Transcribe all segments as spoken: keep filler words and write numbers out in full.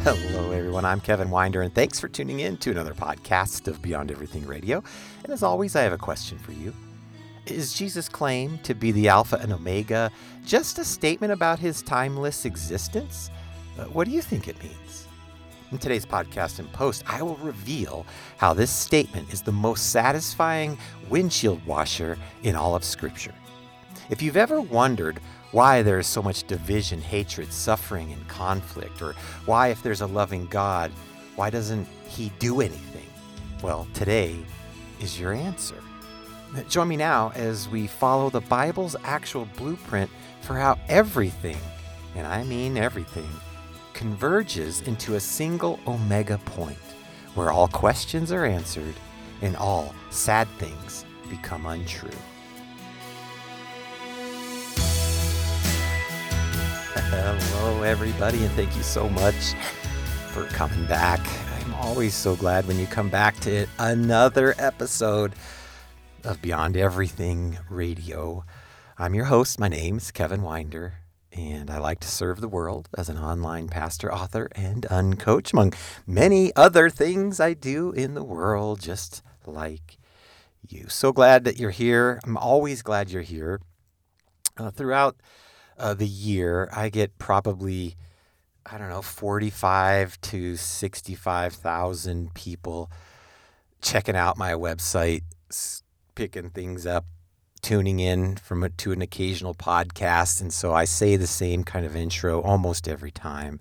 Hello, everyone. I'm Kevin Winder, and thanks for tuning in to another podcast of Beyond Everything Radio. And as always, I have a question for you. Is Jesus' claim to be the Alpha and Omega just a statement about his timeless existence? Uh, what do you think it means? In today's podcast and post, I will reveal how this statement is the most satisfying windshield washer in all of Scripture. If you've ever wondered why there is so much division, hatred, suffering, and conflict, or why, if there's a loving God, why doesn't he do anything? Well, today is your answer. Join me now as we follow the Bible's actual blueprint for how everything, and I mean everything, converges into a single omega point where all questions are answered and all sad things become untrue. Hello, everybody, and thank you so much for coming back. I'm always so glad when you come back to another episode of Beyond Everything Radio. I'm your host. My name is Kevin Winder, and I like to serve the world as an online pastor, author, and uncoach, among many other things I do in the world, just like you. So glad that you're here. I'm always glad you're here. Uh, throughout Uh, the year, I get probably, I don't know, forty-five to sixty-five thousand people checking out my website, picking things up, tuning in from a, to an occasional podcast. And so I say the same kind of intro almost every time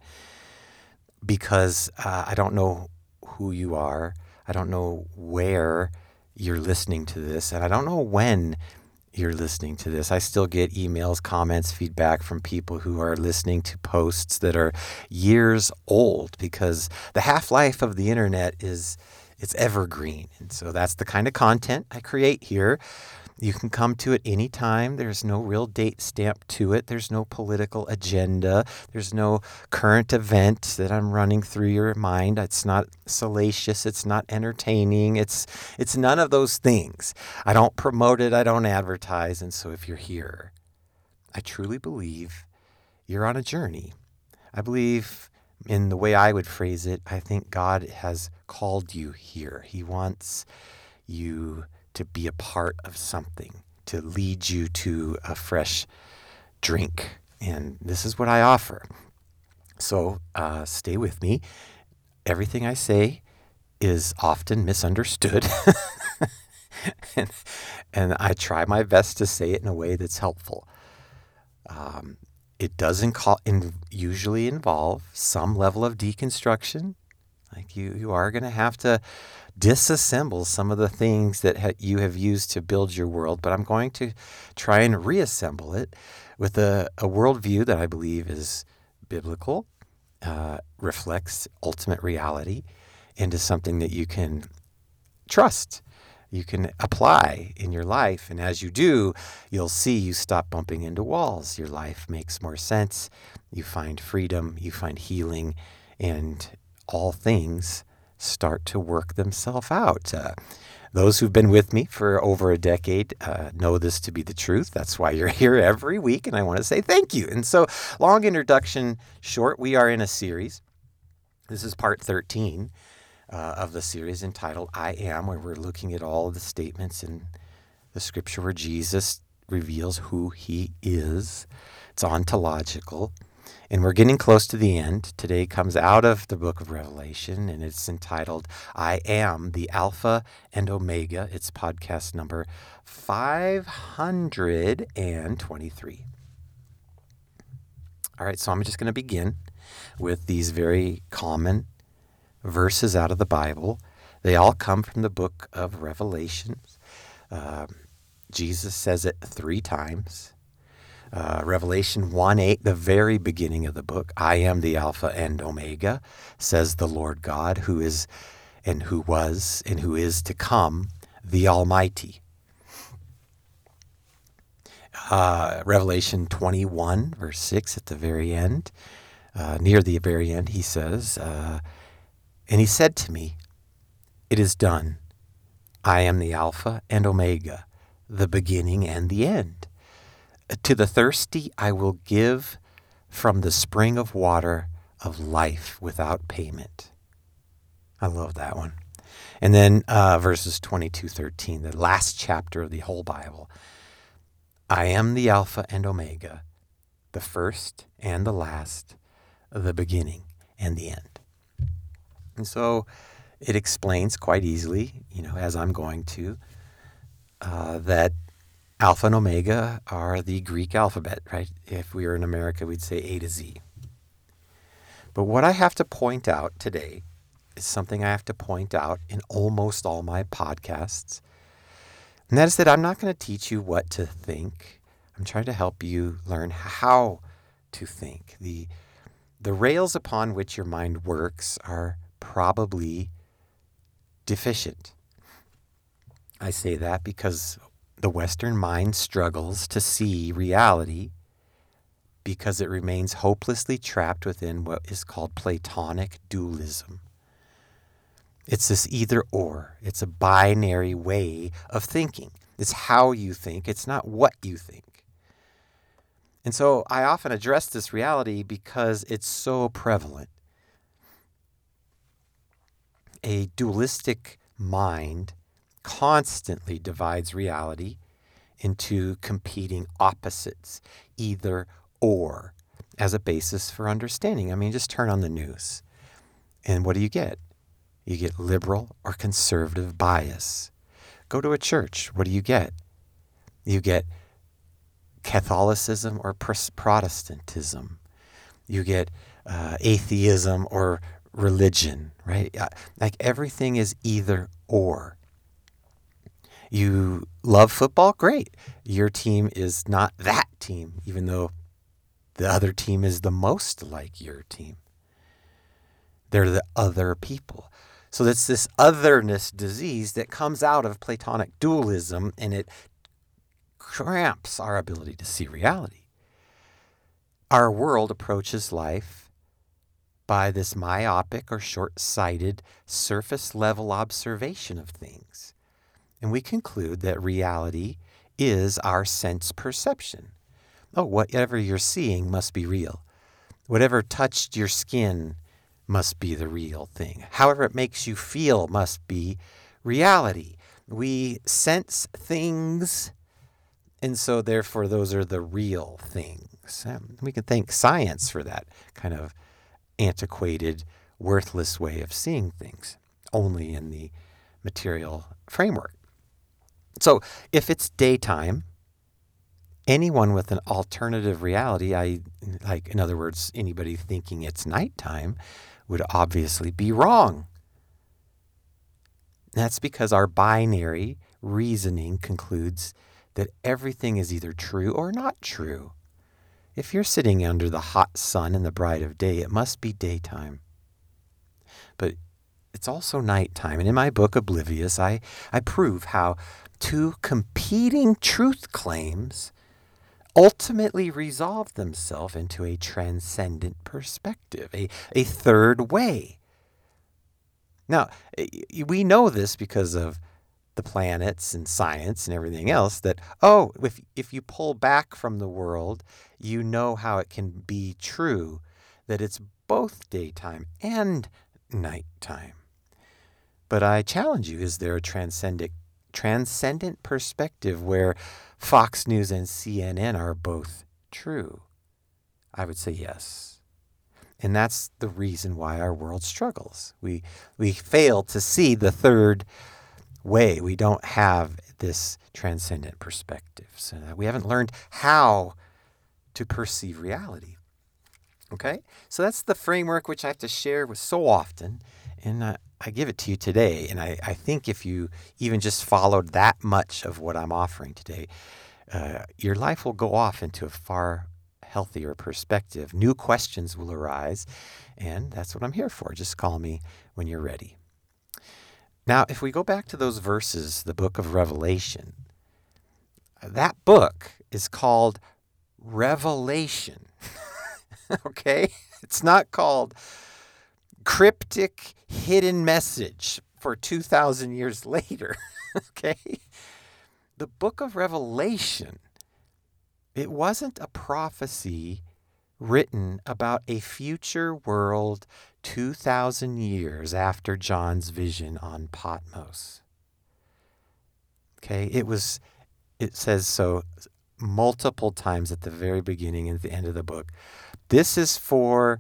because uh, I don't know who you are. I don't know where you're listening to this, and I don't know when you're listening to this. I still get emails, comments, feedback from people who are listening to posts that are years old because the half-life of the internet is it's evergreen. And so that's the kind of content I create here. You can come to it anytime. There's no real date stamp to it. There's no political agenda. There's no current event that I'm running through your mind. It's not salacious. It's not entertaining. It's it's none of those things. I don't promote it. I don't advertise. And so if you're here, I truly believe you're on a journey. I believe in the way I would phrase it, I think God has called you here. He wants you to be a part of something, to lead you to a fresh drink. And this is what I offer. So uh, stay with me. Everything I say is often misunderstood. and, and I try my best to say it in a way that's helpful. Um, it doesn't call, in, usually involve some level of deconstruction. Like you, you are going to have to disassemble some of the things that ha- you have used to build your world, but I'm going to try and reassemble it with a, a worldview that I believe is biblical, uh, reflects ultimate reality, into something that you can trust, you can apply in your life. And as you do, you'll see you stop bumping into walls. Your life makes more sense. You find freedom, you find healing, and all things start to work themselves out. Uh, those who've been with me for over a decade uh, know this to be the truth. That's why you're here every week, and I want to say thank you. And so, long introduction short, we are in a series. This is part thirteen uh, of the series entitled I Am, where we're looking at all of the statements in the Scripture where Jesus reveals who he is. It's ontological. And we're getting close to the end. Today comes out of the book of Revelation, and it's entitled, I Am the Alpha and Omega. It's podcast number five hundred twenty-three. All right, so I'm just going to begin with these very common verses out of the Bible. They all come from the book of Revelation. Uh, Jesus says it three times. Uh, Revelation one eight, the very beginning of the book, I am the Alpha and Omega, says the Lord God, who is and who was and who is to come, the Almighty. Uh, Revelation twenty-one, verse six, at the very end, uh, near the very end, he says, uh, and he said to me, it is done. I am the Alpha and Omega, the beginning and the end. To the thirsty I will give from the spring of water of life without payment. I love that one. And then uh, verses twenty-two, thirteen, the last chapter of the whole Bible. I am the Alpha and Omega, the first and the last, the beginning and the end. And so it explains quite easily, you know, as I'm going to, uh, that Alpha and Omega are the Greek alphabet, right? If we were in America, we'd say A to Z. But what I have to point out today is something I have to point out in almost all my podcasts. And that is that I'm not going to teach you what to think. I'm trying to help you learn how to think. The, the rails upon which your mind works are probably deficient. I say that because the Western mind struggles to see reality because it remains hopelessly trapped within what is called Platonic dualism. It's this either or. It's a binary way of thinking. It's how you think. It's not what you think. And so I often address this reality because it's so prevalent. A dualistic mind constantly divides reality into competing opposites, either or, as a basis for understanding. I mean, just turn on the news. And what do you get? You get liberal or conservative bias. Go to a church. What do you get? You get Catholicism or Protestantism. You get uh, atheism or religion, right? Like everything is either or. You love football? Great. Your team is not that team, even though the other team is the most like your team. They're the other people. So it's this otherness disease that comes out of Platonic dualism, and it cramps our ability to see reality. Our world approaches life by this myopic or short-sighted surface-level observation of things. And we conclude that reality is our sense perception. Oh, whatever you're seeing must be real. Whatever touched your skin must be the real thing. However it makes you feel must be reality. We sense things, and so therefore those are the real things. Um, we can thank science for that kind of antiquated, worthless way of seeing things, only in the material framework. So if it's daytime, anyone with an alternative reality, I like, in other words, anybody thinking it's nighttime, would obviously be wrong. That's because our binary reasoning concludes that everything is either true or not true. If you're sitting under the hot sun in the bright of day, it must be daytime. But it's also nighttime. And in my book, Oblivious, I, I prove how two competing truth claims ultimately resolve themselves into a transcendent perspective, a, a third way. Now, we know this because of the planets and science and everything else, that, oh, if, if you pull back from the world, you know how it can be true, that it's both daytime and nighttime. But I challenge you, is there a transcendent transcendent perspective where Fox News and C N N are both true? I would say yes. And that's the reason why our world struggles. We we fail to see the third way. We don't have this transcendent perspective. So we haven't learned how to perceive reality. Okay? So that's the framework which I have to share with so often. And I, I give it to you today. And I, I think if you even just followed that much of what I'm offering today, uh, your life will go off into a far healthier perspective. New questions will arise. And that's what I'm here for. Just call me when you're ready. Now, if we go back to those verses, the book of Revelation, that book is called Revelation. Okay? It's not called Cryptic Hidden Message for two thousand years later. Okay? The book of Revelation, it wasn't a prophecy written about a future world two thousand years after John's vision on Patmos. Okay, it was, it says so multiple times at the very beginning and at the end of the book. This is for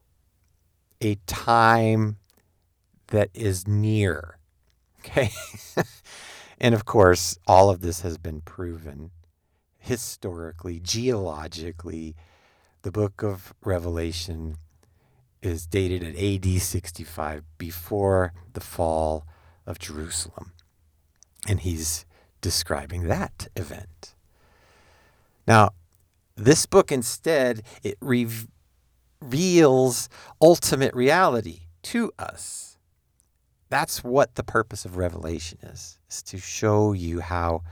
a time that is near. Okay. And of course, all of this has been proven historically, geologically. The book of Revelation is dated at A D sixty-five, before the fall of Jerusalem. And he's describing that event. Now, this book instead, it re- reveals ultimate reality to us. That's what the purpose of Revelation is, is to show you how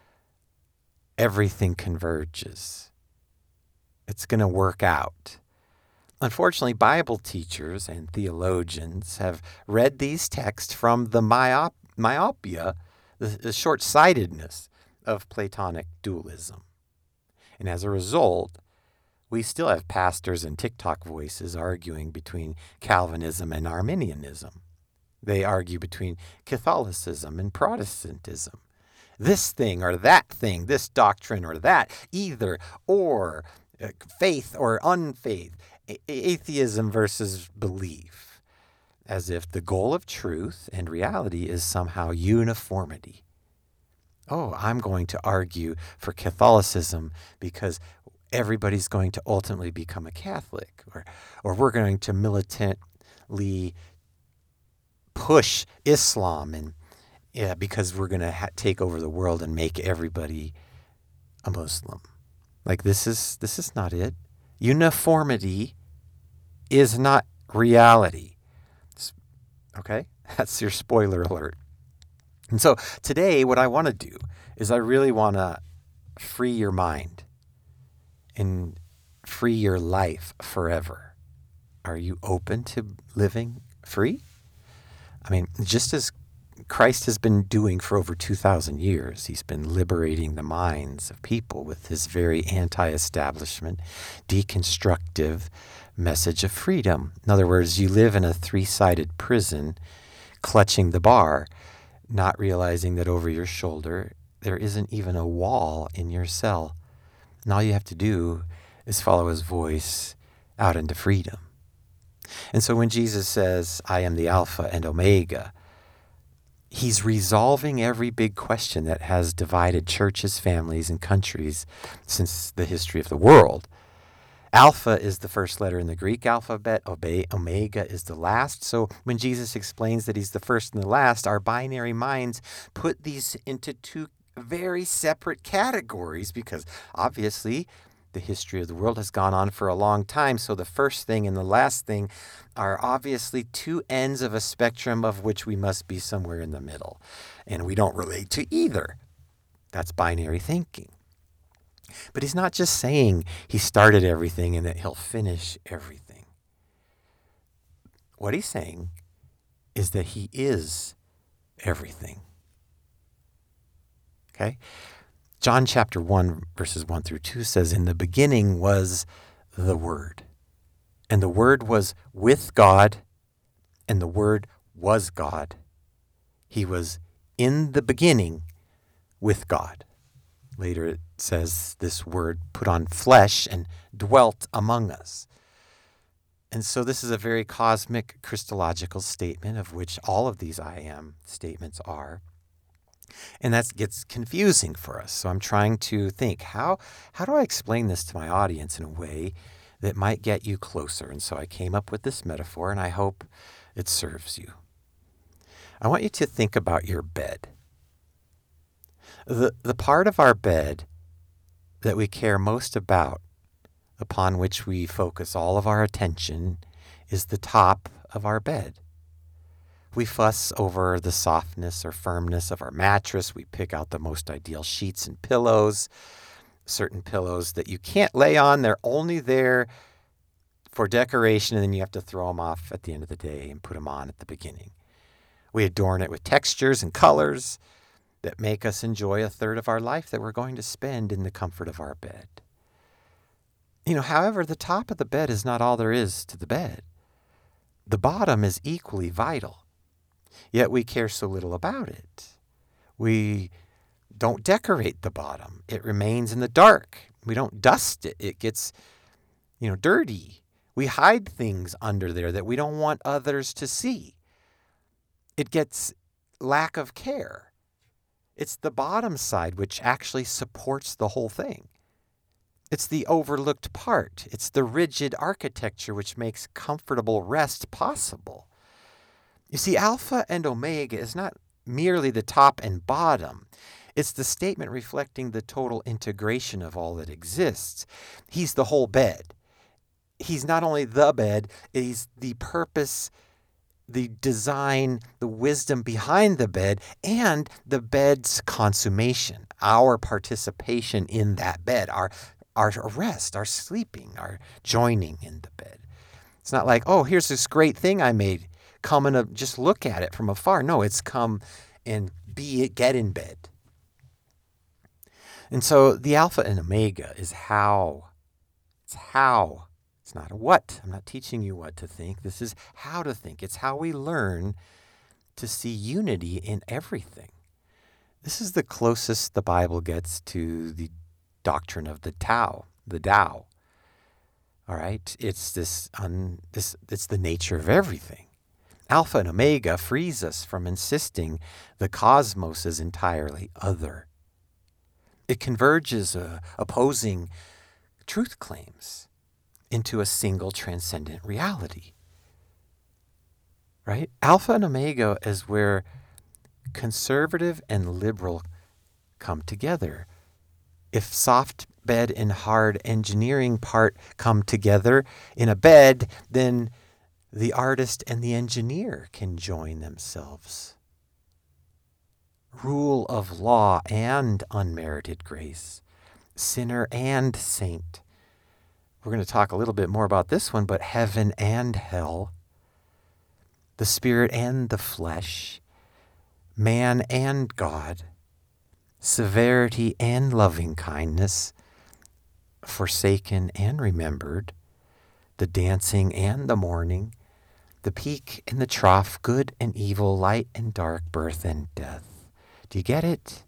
everything converges. It's going to work out. Unfortunately, Bible teachers and theologians have read these texts from the myop- myopia, the, the short-sightedness of Platonic dualism. And as a result, we still have pastors and TikTok voices arguing between Calvinism and Arminianism. They argue between Catholicism and Protestantism. This thing or that thing, this doctrine or that, either or, uh, faith or unfaith, a- atheism versus belief, as if the goal of truth and reality is somehow uniformity. Oh, I'm going to argue for Catholicism because everybody's going to ultimately become a Catholic, or, or we're going to militantly push Islam, and yeah, because we're going to ha- take over the world and make everybody a Muslim. Like this is this is not it. Uniformity is not reality. Okay? That's your spoiler alert. And so today what I want to do is I really want to free your mind and free your life forever. Are you open to living free? I mean, just as Christ has been doing for over two thousand years, he's been liberating the minds of people with his very anti-establishment, deconstructive message of freedom. In other words, you live in a three-sided prison, clutching the bar, not realizing that over your shoulder there isn't even a wall in your cell. And all you have to do is follow his voice out into freedom. And so when Jesus says, I am the Alpha and Omega, he's resolving every big question that has divided churches, families, and countries since the history of the world. Alpha is the first letter in the Greek alphabet. Omega is the last. So when Jesus explains that he's the first and the last, our binary minds put these into two very separate categories because obviously the history of the world has gone on for a long time. So the first thing and the last thing are obviously two ends of a spectrum of which we must be somewhere in the middle. And we don't relate to either. That's binary thinking. But he's not just saying he started everything and that he'll finish everything. What he's saying is that he is everything. Okay? John chapter one, verses one through two says, in the beginning was the Word. And the Word was with God, and the Word was God. He was in the beginning with God. Later it says this Word put on flesh and dwelt among us. And so this is a very cosmic Christological statement, of which all of these I am statements are. And that gets confusing for us. So I'm trying to think, how how do I explain this to my audience in a way that might get you closer? And so I came up with this metaphor, and I hope it serves you. I want you to think about your bed. The, the part of our bed that we care most about, upon which we focus all of our attention, is the top of our bed. We fuss over the softness or firmness of our mattress. We pick out the most ideal sheets and pillows, certain pillows that you can't lay on. They're only there for decoration, and then you have to throw them off at the end of the day and put them on at the beginning. We adorn it with textures and colors that make us enjoy a third of our life that we're going to spend in the comfort of our bed. You know, however, the top of the bed is not all there is to the bed. The bottom is equally vital, yet we care so little about it. We don't decorate the bottom. It remains in the dark. We don't dust it. It gets, you know, dirty. We hide things under there that we don't want others to see. It gets lack of care. It's the bottom side which actually supports the whole thing. It's the overlooked part. It's the rigid architecture which makes comfortable rest possible. You see, Alpha and Omega is not merely the top and bottom. It's the statement reflecting the total integration of all that exists. He's the whole bed. He's not only the bed, he's the purpose, the design, the wisdom behind the bed, and the bed's consummation, our participation in that bed, our our rest, our sleeping, our joining in the bed. It's not like, oh, here's this great thing I made. Come and just look at it from afar. No, it's come and be it, get in bed. And so the Alpha and Omega is how. It's how. It's not a what. I'm not teaching you what to think. This is how to think. It's how we learn to see unity in everything. This is the closest the Bible gets to the doctrine of the Tao, the Tao. All right? It's this, un, this it's the nature of everything. Alpha and Omega frees us from insisting the cosmos is entirely other. It converges uh, opposing truth claims into a single transcendent reality. Right? Alpha and Omega is where conservative and liberal come together. If soft bed and hard engineering part come together in a bed, then the artist and the engineer can join themselves. Rule of law and unmerited grace, sinner and saint. We're going to talk a little bit more about this one, but heaven and hell, the spirit and the flesh, man and God, severity and loving kindness, forsaken and remembered, the dancing and the mourning, the peak and the trough, good and evil, light and dark, birth and death. Do you get it?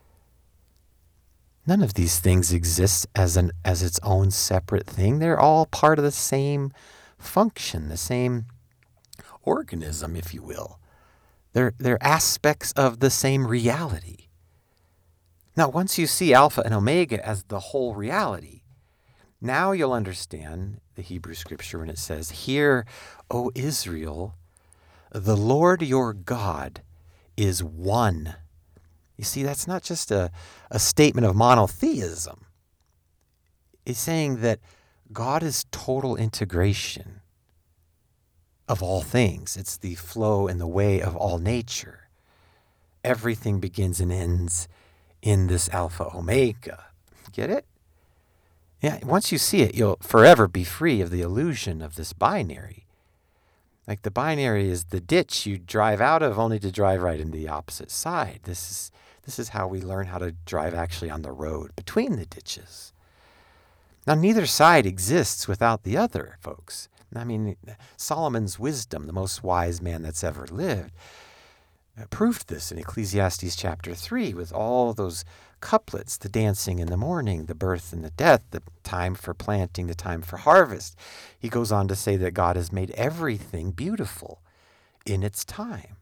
None of these things exist as an as its own separate thing. They're all part of the same function, the same organism, if you will. They're, they're aspects of the same reality. Now, once you see Alpha and Omega as the whole reality, now you'll understand the Hebrew scripture when it says, "Hear, O Israel, the Lord your God is one." You see, that's not just a, a statement of monotheism. It's saying that God is total integration of all things. It's the flow and the way of all nature. Everything begins and ends in this Alpha Omega. Get it? Yeah, once you see it, you'll forever be free of the illusion of this binary. Like the binary is the ditch you drive out of only to drive right into the opposite side. This is this is how we learn how to drive actually on the road between the ditches. Now, neither side exists without the other, folks. I mean, Solomon's wisdom, the most wise man that's ever lived, proved this in Ecclesiastes chapter three with all those couplets, the dancing in the morning, the birth and the death, the time for planting, the time for harvest. He goes on to say that God has made everything beautiful in its time.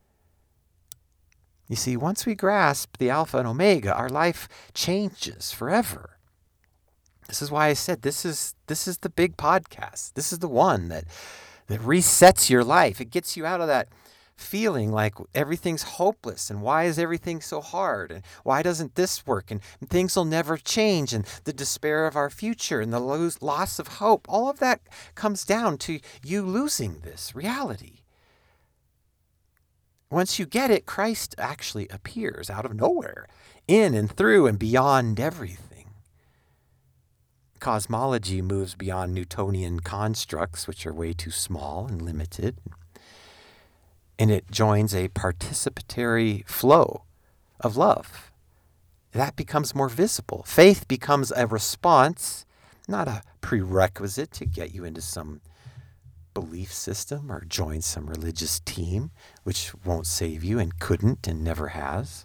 You see, once we grasp the Alpha and Omega, our life changes forever. This is why I said this is this is the big podcast. This is the one that that resets your life. It gets you out of that feeling like everything's hopeless and why is everything so hard and why doesn't this work and things will never change and the despair of our future and the lose, loss of hope. All of that comes down to you losing this reality. Once you get it, Christ actually appears out of nowhere, in and through and beyond everything. Cosmology moves beyond Newtonian constructs, which are way too small and limited, and it joins a participatory flow of love. That becomes more visible. Faith becomes a response not a prerequisite to get you into some belief system or join some religious team, which won't save you and couldn't and never has.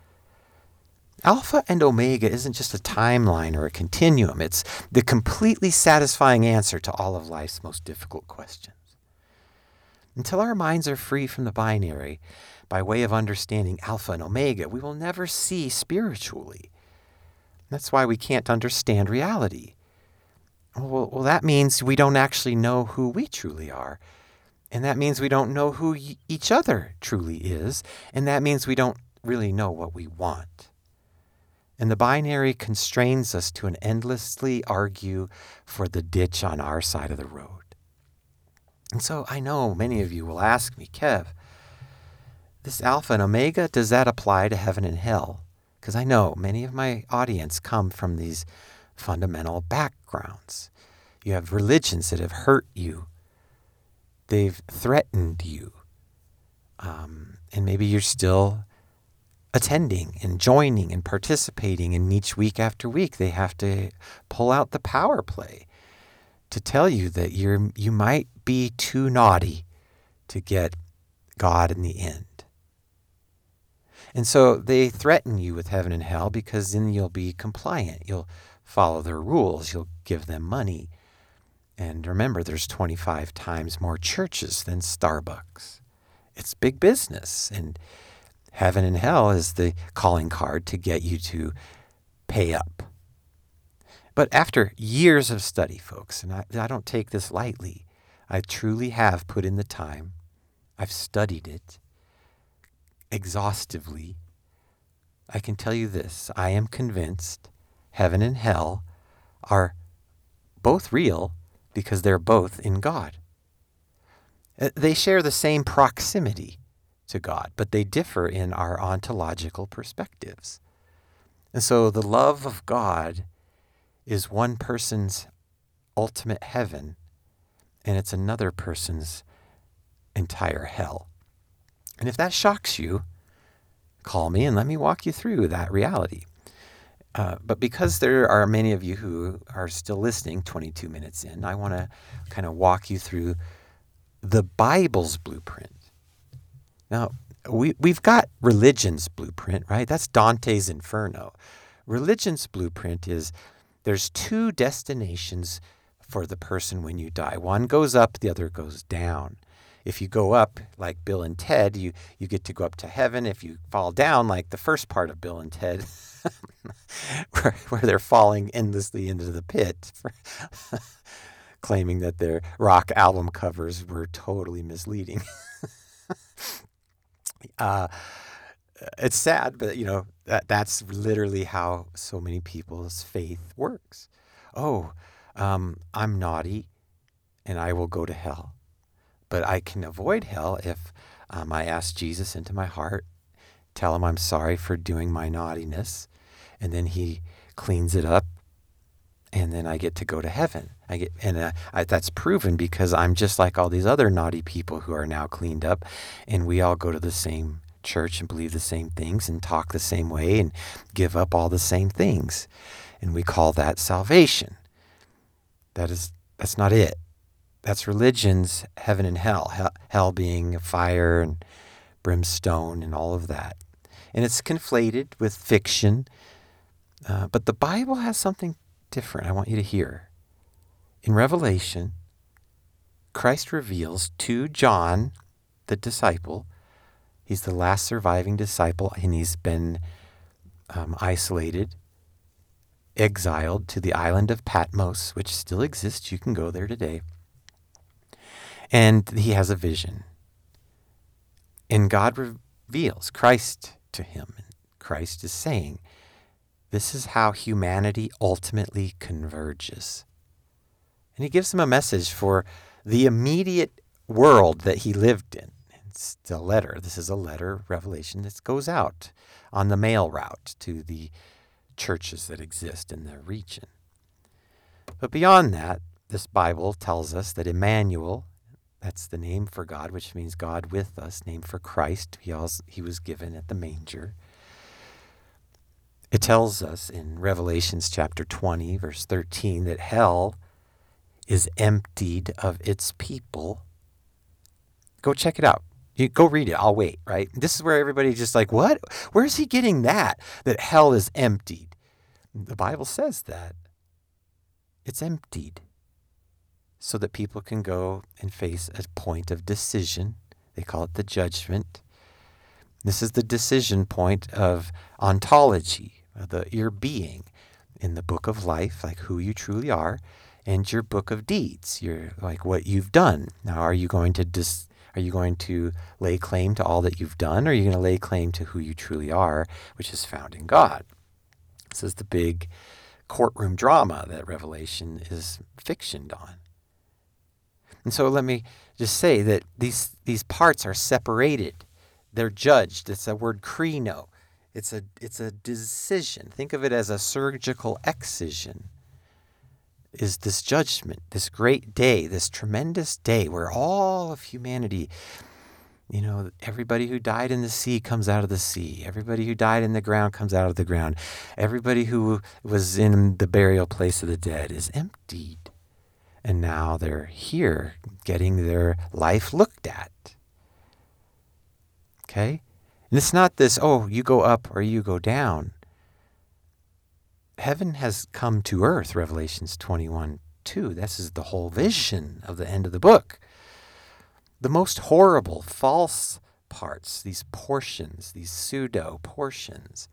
Alpha and Omega isn't just a timeline or a continuum. It's the completely satisfying answer to all of life's most difficult questions. Until our minds are free from the binary, by way of understanding Alpha and Omega, we will never see spiritually. That's why we can't understand reality. Well, well, that means we don't actually know who we truly are. And that means we don't know who y- each other truly is. And that means we don't really know what we want. And the binary constrains us to an endlessly argue for the ditch on our side of the road. And so I know many of you will ask me, Kev, this Alpha and Omega, does that apply to heaven and hell? Because I know many of my audience come from these fundamental backgrounds. You have religions that have hurt you. They've threatened you. Um, and maybe you're still attending and joining and participating, and each week after week they have to pull out the power play to tell you that you're you might be too naughty to get God in the end. And so they threaten you with heaven and hell because then you'll be compliant. You'll follow their rules. You'll give them money. And remember, there's twenty-five times more churches than Starbucks. It's big business. And heaven and hell is the calling card to get you to pay up. But after years of study, folks, and I, I don't take this lightly, I truly have put in the time. I've studied it exhaustively. I can tell you this, I am convinced heaven and hell are both real because they're both in God. They share the same proximity to God, but they differ in our ontological perspectives. And so the love of God is one person's ultimate heaven, and it's another person's entire hell. And if that shocks you, call me and let me walk you through that reality. Uh, but because there are many of you who are still listening twenty-two minutes in, I want to kind of walk you through the Bible's blueprint. Now, we, we've got religion's blueprint, right? That's Dante's Inferno. Religion's blueprint is there's two destinations for the person when you die. One goes up, the other goes down. If you go up, like Bill and Ted, you, you get to go up to heaven. If you fall down, like the first part of Bill and Ted, where, where they're falling endlessly into the pit, for claiming that their rock album covers were totally misleading. uh, it's sad, but you know that that's literally how so many people's faith works. Oh, um, I'm naughty, and I will go to hell. But I can avoid hell if um, I ask Jesus into my heart, tell him I'm sorry for doing my naughtiness, and then he cleans it up, and then I get to go to heaven. I get, and uh, I, that's proven because I'm just like all these other naughty people who are now cleaned up, and we all go to the same church and believe the same things and talk the same way and give up all the same things, and we call that salvation. That is, that's not it. That's religion's heaven and hell, hell, hell being fire and brimstone and all of that. And it's conflated with fiction. Uh, but the Bible has something different I want you to hear. In Revelation, Christ reveals to John, the disciple, he's the last surviving disciple, and he's been um, isolated, exiled to the island of Patmos, which still exists. You can go there today. And he has a vision. And God reveals Christ to him. Christ is saying, this is how humanity ultimately converges. And he gives him a message for the immediate world that he lived in. It's a letter. This is a letter, Revelation, that goes out on the mail route to the churches that exist in the region. But beyond that, this Bible tells us that Emmanuel, that's the name for God, which means God with us, name for Christ. He, also, he was given at the manger. It tells us in Revelations chapter twenty, verse thirteen, that hell is emptied of its people. Go check it out. You go read it. I'll wait, right? This is where everybody's just like, what? Where's he getting that? That hell is emptied. The Bible says that. It's emptied so that people can go and face a point of decision. They call it the judgment. This is the decision point of ontology, the your being in the book of life, like who you truly are, and your book of deeds, your like what you've done. Now, are you going to dis, are you going to lay claim to all that you've done, or are you going to lay claim to who you truly are, which is found in God? This is the big courtroom drama that Revelation is fictioned on. And so let me just say that these these parts are separated. They're judged. It's a word krino. It's a it's a decision. Think of it as a surgical excision. Is this judgment, this great day, this tremendous day where all of humanity, you know, everybody who died in the sea comes out of the sea. Everybody who died in the ground comes out of the ground. Everybody who was in the burial place of the dead is emptied. And now they're here getting their life looked at. Okay? And it's not this, oh, you go up or you go down. Heaven has come to earth, Revelations twenty-one two. This is the whole vision of the end of the book. The most horrible, false parts, these portions, these pseudo portions,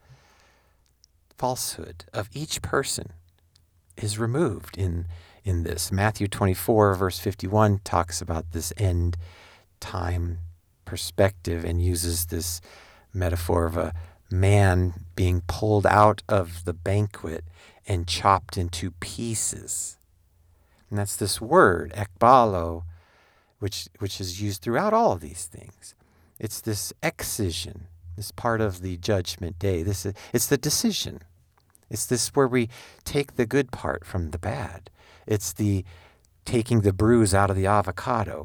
falsehood of each person is removed in, in this. Matthew twenty-four, verse fifty-one talks about this end time perspective and uses this metaphor of a man being pulled out of the banquet and chopped into pieces. And that's this word, ekbalo, which which is used throughout all of these things. It's this excision, this part of the judgment day. This is, it's the decision. It's this where we take the good part from the bad. It's the taking the bruise out of the avocado.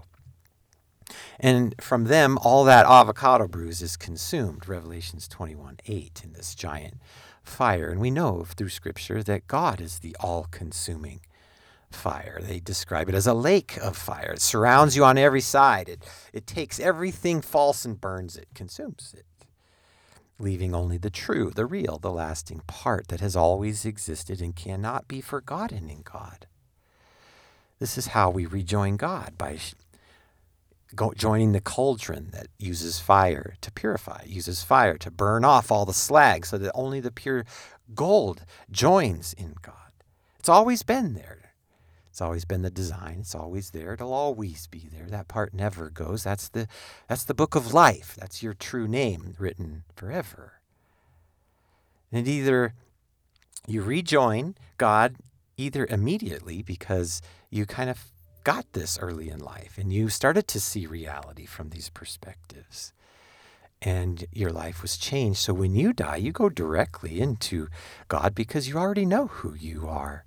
And from them, all that avocado bruise is consumed, Revelations twenty-one eight, in this giant fire. And we know through Scripture that God is the all-consuming fire. They describe it as a lake of fire. It surrounds you on every side. It, it takes everything false and burns it, consumes it, leaving only the true, the real, the lasting part that has always existed and cannot be forgotten in God. This is how we rejoin God, by Go, joining the cauldron that uses fire to purify, uses fire to burn off all the slag so that only the pure gold joins in God. It's always been there. It's always been the design. It's always there. It'll always be there. That part never goes. That's the that's the book of life. That's your true name written forever. And either you rejoin God either immediately because you kind of got this early in life and you started to see reality from these perspectives and your life was changed. So when you die, you go directly into God because you already know who you are.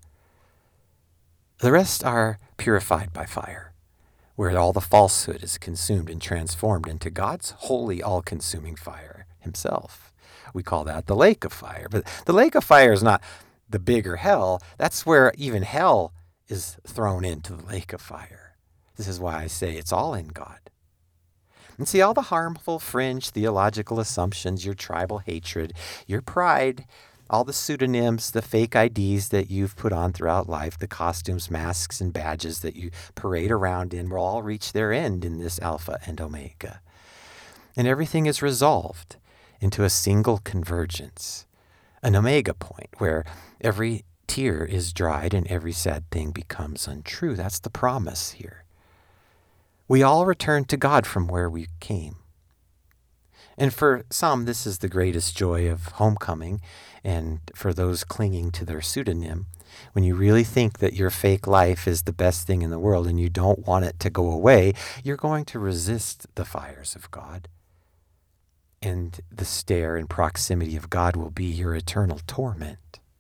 The rest are purified by fire, where all the falsehood is consumed and transformed into God's holy, all-consuming fire himself. We call that the lake of fire. But the lake of fire is not the bigger hell. That's where even hell is thrown into the lake of fire. This is why I say it's all in God. And see, all the harmful fringe theological assumptions, your tribal hatred, your pride, all the pseudonyms, the fake I Ds that you've put on throughout life, the costumes, masks, and badges that you parade around in will all reach their end in this Alpha and Omega. And everything is resolved into a single convergence, an Omega point where every tear is dried and every sad thing becomes untrue. That's the promise here. We all return to God from where we came. And for some, this is the greatest joy of homecoming, and for those clinging to their pseudonym, when you really think that your fake life is the best thing in the world and you don't want it to go away, you're going to resist the fires of God. And the stare and proximity of God will be your eternal torment.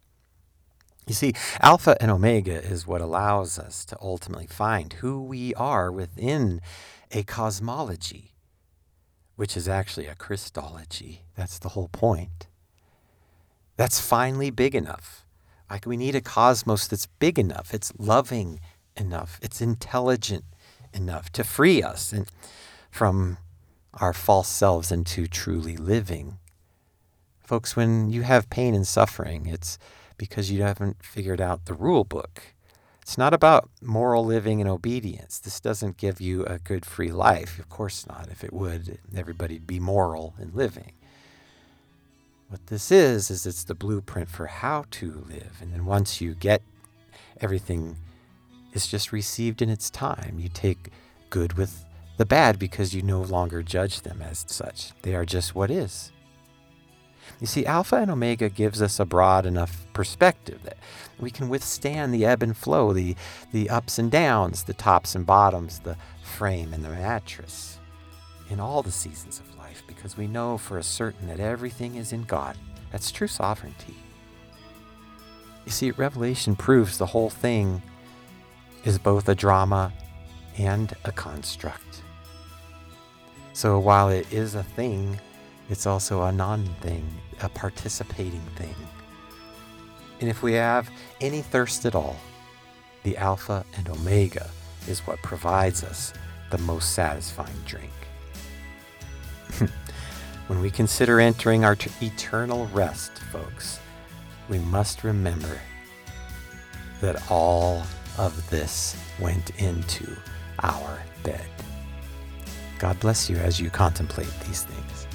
You see, Alpha and Omega is what allows us to ultimately find who we are within a cosmology, which is actually a Christology. That's the whole point. that's finally big enough. Like we need a cosmos that's big enough. It's loving enough. It's intelligent enough to free us and from our false selves into truly living. Folks, when you have pain and suffering, it's because you haven't figured out the rule book. It's not about moral living and obedience. This doesn't give you a good free life. Of course not. If it would, everybody'd be moral and living. What this is, is it's the blueprint for how to live. And then once you get everything, it's just received in its time. You take good with the bad because you no longer judge them as such. They are just what is. You see, Alpha and Omega gives us a broad enough perspective that we can withstand the ebb and flow, the, the ups and downs, the tops and bottoms, the frame and the mattress in all the seasons of life, because we know for a certain that everything is in God. That's true sovereignty. You see, Revelation proves the whole thing is both a drama and a construct. So while it is a thing, it's also a non-thing, a participating thing. And if we have any thirst at all, the Alpha and Omega is what provides us the most satisfying drink. When we consider entering our t- eternal rest, folks, we must remember that all of this went into our bed. God bless you as you contemplate these things.